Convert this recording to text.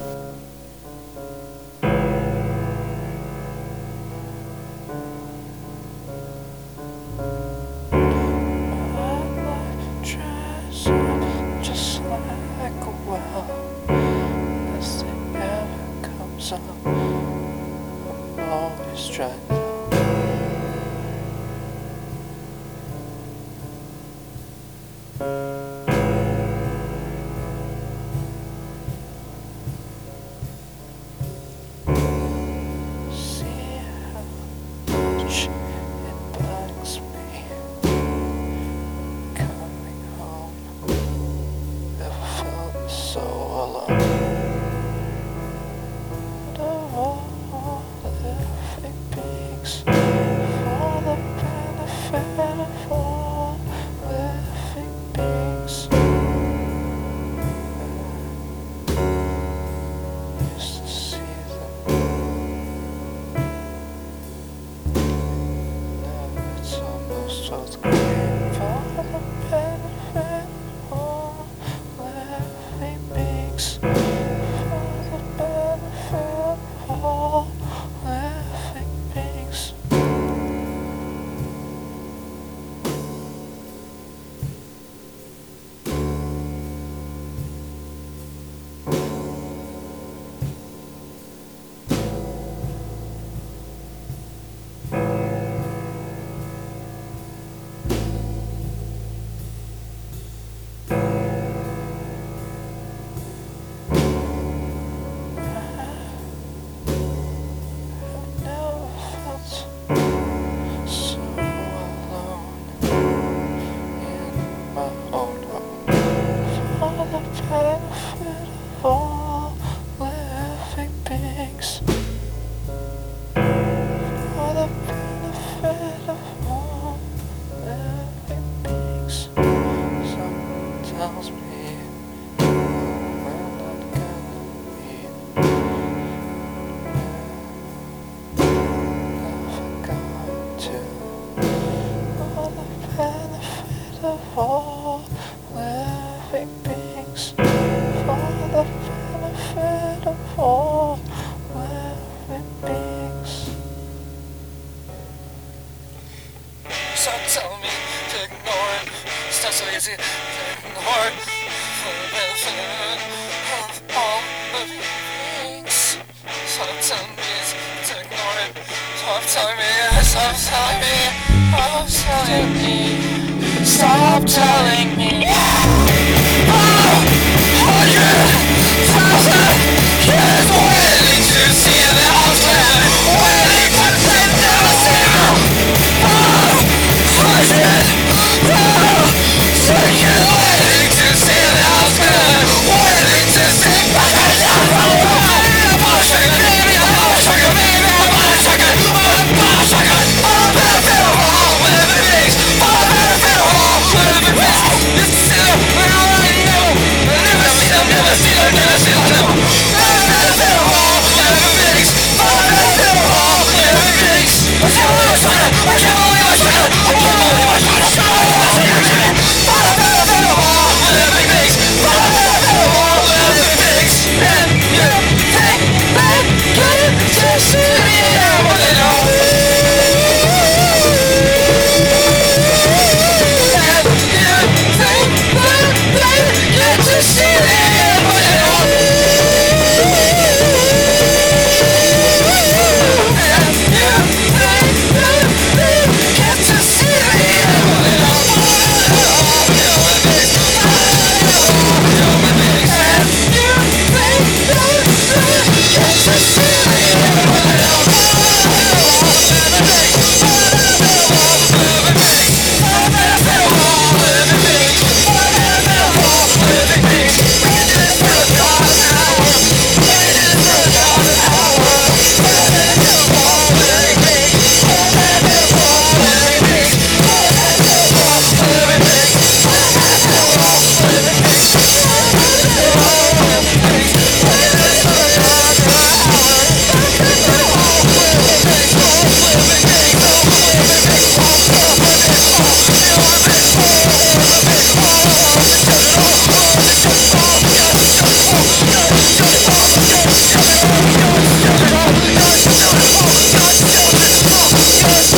Dress up just like a well. This thing never comes up. I'm always trying to see how much it bugs me coming home. Never felt so alone. And of all the fake pigs, for the benefit of all living beings. I used to see them. Now it's almost all great for the benefit of all living beings. For the benefit of all living beings. I've never felt so alone in my own home. For the benefit of all living beings. For the benefit of all living beings. Someone tells me we're not gonna meet. Never going to. For the benefit of all living beings. For the benefit of all living beings. Stop telling me to ignore it. It's not so easy to ignore it. For the benefit of all living beings. Stop telling me to ignore it. Stop telling me. Stop telling me. Stop telling me. Stop telling me. Oh, 100,000 kids waiting to see the outcome. Waiting to take down the zero. Oh, 100,000 kids waiting to see the outcome. Waiting to see the outcome. I'm a sugar baby. I'm a sugar baby. I'm a sugar. I'm a sugar. For the benefit of all living beings. For the benefit of all living beings. This is it. We're already know. Never see them. Never see them. Never see them. Never. For the benefit of all living beings. For the benefit of all living beings. I can't believe I tried it. I can't believe I tried it. I can't believe I tried it. For the benefit of all living beings. For the benefit of all living beings. And you think that you can see me now, but they don't. And you think that they get to see me now, but they don't. You're still at home, you're still at home, you're still at home.